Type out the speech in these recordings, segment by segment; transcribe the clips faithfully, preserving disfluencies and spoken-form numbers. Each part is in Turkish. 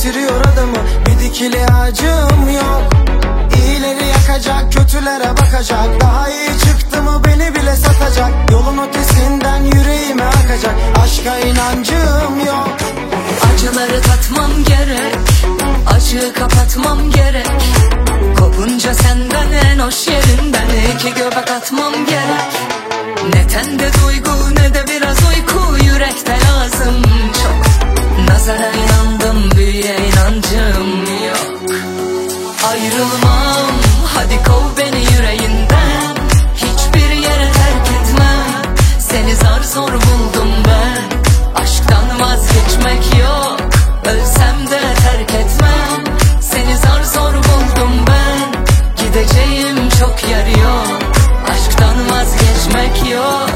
getiriyor adamı. Bir dikili acım yok. İyileri yakacak, kötülere bakacak. Daha iyi çıktı mı beni bile satacak. Yolun ötesinden yüreğime akacak. Aşka inancım yok. Acıları tatmam gerek, acıyı kapatmam gerek. Kopunca senden en hoş yerinden iki göbek atmam gerek. Ne tende duygu ne de biraz uyku, yürekte lazım çok. Nazara inandım, büyüye inancım yok. Ayrılmam, hadi kov beni yüreğinden. Hiçbir yere terk etmem, seni zar zor buldum ben. Aşktan vazgeçmek yok, ölsem de terk etmem. Seni zar zor buldum ben, gideceğim çok yer yok. Aşktan vazgeçmek yok.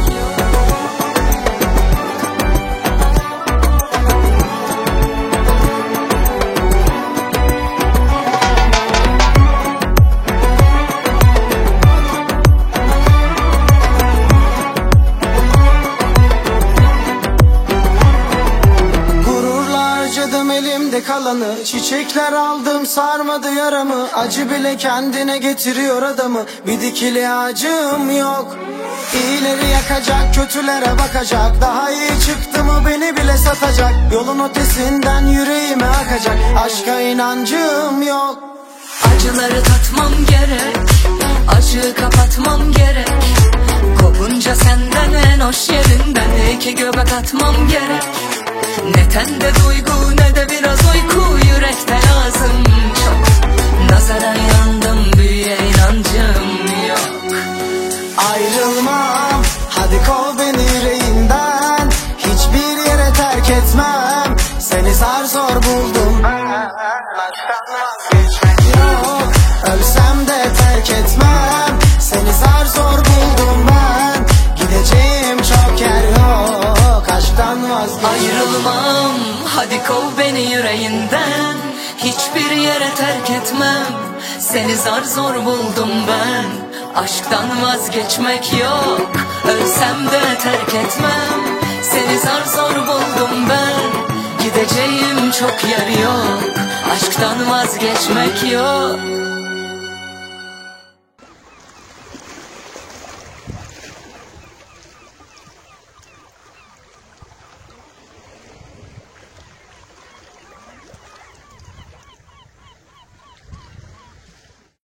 Elimde kalanı, çiçekler aldım sarmadı yaramı. Acı bile kendine getiriyor adamı. Bir dikili acım yok. İyileri yakacak, kötülere bakacak. Daha iyi çıktı mı beni bile satacak. Yolun ötesinden yüreğime akacak. Aşka inancım yok. Acıları tatmam gerek, acıyı kapatmam gerek. Kopunca senden en hoş yerinden iki göbek atmam gerek. Ne tende duygu ne de biraz uyku, yürekte lazım çok. Nazara inandım, büyüye inancım yok. Ayrılmam, hadi kov beni yüreğinden. Hiçbir yere terk etmem, seni zar zor buldum ben. Aşktan vazgeçmek yok. Ölsem de terk etmem, seni zar zor buldum ben. Gideceğim çok yer yok. Aşktan vazgeçmek. Ayrılmam, hadi kov beni yüreğinden. Hiçbir yere terk etmem, seni zar zor buldum ben. Aşktan vazgeçmek yok, ölsem de terk etmem. Seni zar zor buldum ben, gideceğim çok yer yok. Aşktan vazgeçmek yok.